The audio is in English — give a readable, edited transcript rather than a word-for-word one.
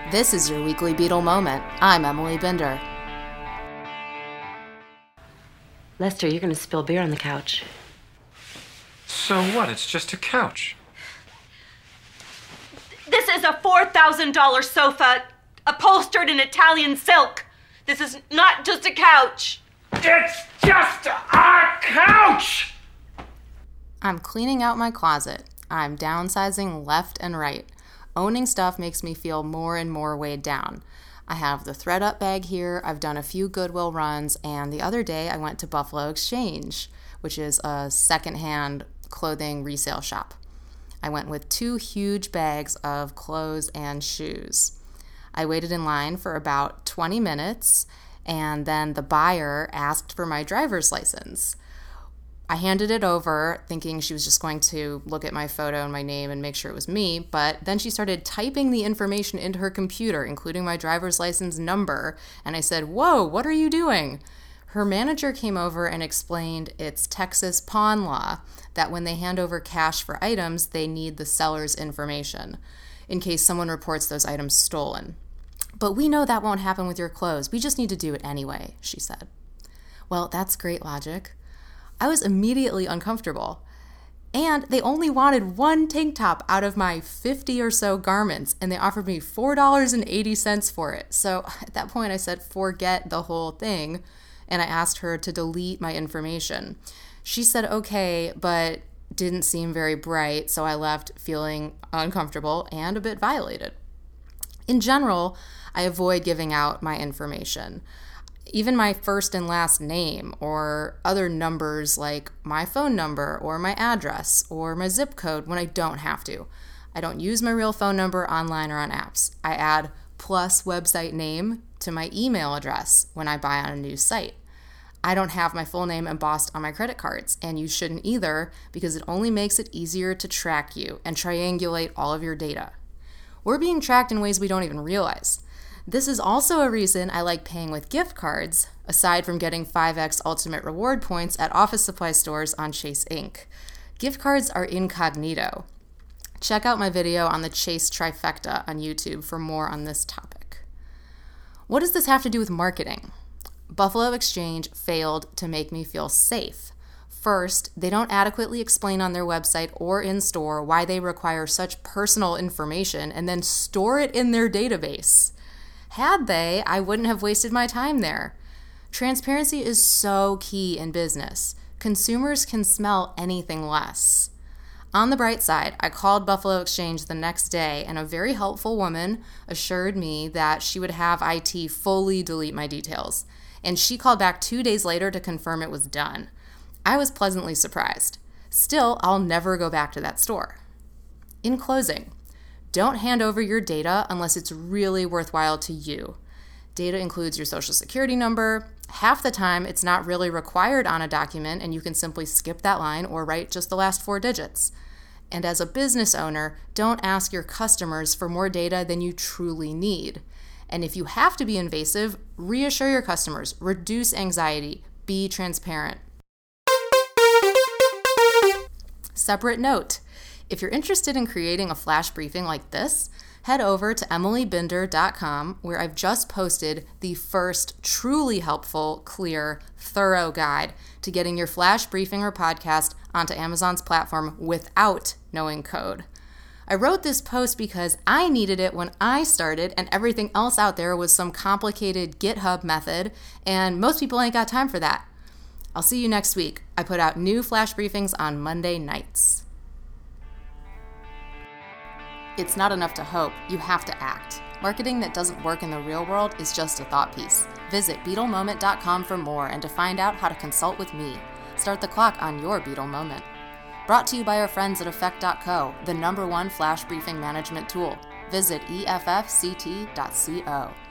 This is your weekly Beetle Moment. I'm Emily Binder. Lester, you're going to spill beer on the couch. So what? It's just a couch. This is a $4,000 sofa upholstered in Italian silk. This is not just a couch. It's just a couch! I'm cleaning out my closet. I'm downsizing left and right. Owning stuff makes me feel more and more weighed down. I have the ThredUp bag here, I've done a few Goodwill runs, and the other day I went to Buffalo Exchange, which is a secondhand clothing resale shop. I went with 2 huge bags of clothes and shoes. I waited in line for about 20 minutes, and then the buyer asked for my driver's license. I handed it over thinking she was just going to look at my photo and my name and make sure it was me, but then she started typing the information into her computer, including my driver's license number, and I said, "Whoa, what are you doing?" Her manager came over and explained it's Texas pawn law that when they hand over cash for items, they need the seller's information in case someone reports those items stolen. "But we know that won't happen with your clothes. We just need to do it anyway," she said. Well, that's great logic. I was immediately uncomfortable. And they only wanted 1 tank top out of my 50 or so garments, and they offered me $4.80 for it. So at that point I said, forget the whole thing, and I asked her to delete my information. She said okay, but didn't seem very bright, so I left feeling uncomfortable and a bit violated. In general, I avoid giving out my information. Even my first and last name or other numbers like my phone number or my address or my zip code when I don't have to. I don't use my real phone number online or on apps. I add plus website name to my email address when I buy on a new site. I don't have my full name embossed on my credit cards, and you shouldn't either because it only makes it easier to track you and triangulate all of your data. We're being tracked in ways we don't even realize. This is also a reason I like paying with gift cards, aside from getting 5x Ultimate Reward points at office supply stores on Chase Inc. Gift cards are incognito. Check out my video on the Chase trifecta on YouTube for more on this topic. What does this have to do with marketing? Buffalo Exchange failed to make me feel safe. First, they don't adequately explain on their website or in store why they require such personal information and then store it in their database. Had they, I wouldn't have wasted my time there. Transparency is so key in business. Consumers can smell anything less. On the bright side, I called Buffalo Exchange the next day, and a very helpful woman assured me that she would have IT fully delete my details. And she called back 2 days later to confirm it was done. I was pleasantly surprised. Still, I'll never go back to that store. In closing, don't hand over your data unless it's really worthwhile to you. Data includes your social security number. Half the time, it's not really required on a document, and you can simply skip that line or write just the last 4 digits. And as a business owner, don't ask your customers for more data than you truly need. And if you have to be invasive, reassure your customers, reduce anxiety, be transparent. Separate note. If you're interested in creating a flash briefing like this, head over to emilybinder.com, where I've just posted the first truly helpful, clear, thorough guide to getting your flash briefing or podcast onto Amazon's platform without knowing code. I wrote this post because I needed it when I started and everything else out there was some complicated GitHub method, and most people ain't got time for that. I'll see you next week. I put out new flash briefings on Monday nights. It's not enough to hope, you have to act. Marketing that doesn't work in the real world is just a thought piece. Visit BeetleMoment.com for more and to find out how to consult with me. Start the clock on your Beetle Moment. Brought to you by our friends at Effect.co, the #1 flash briefing management tool. Visit EFFCT.co.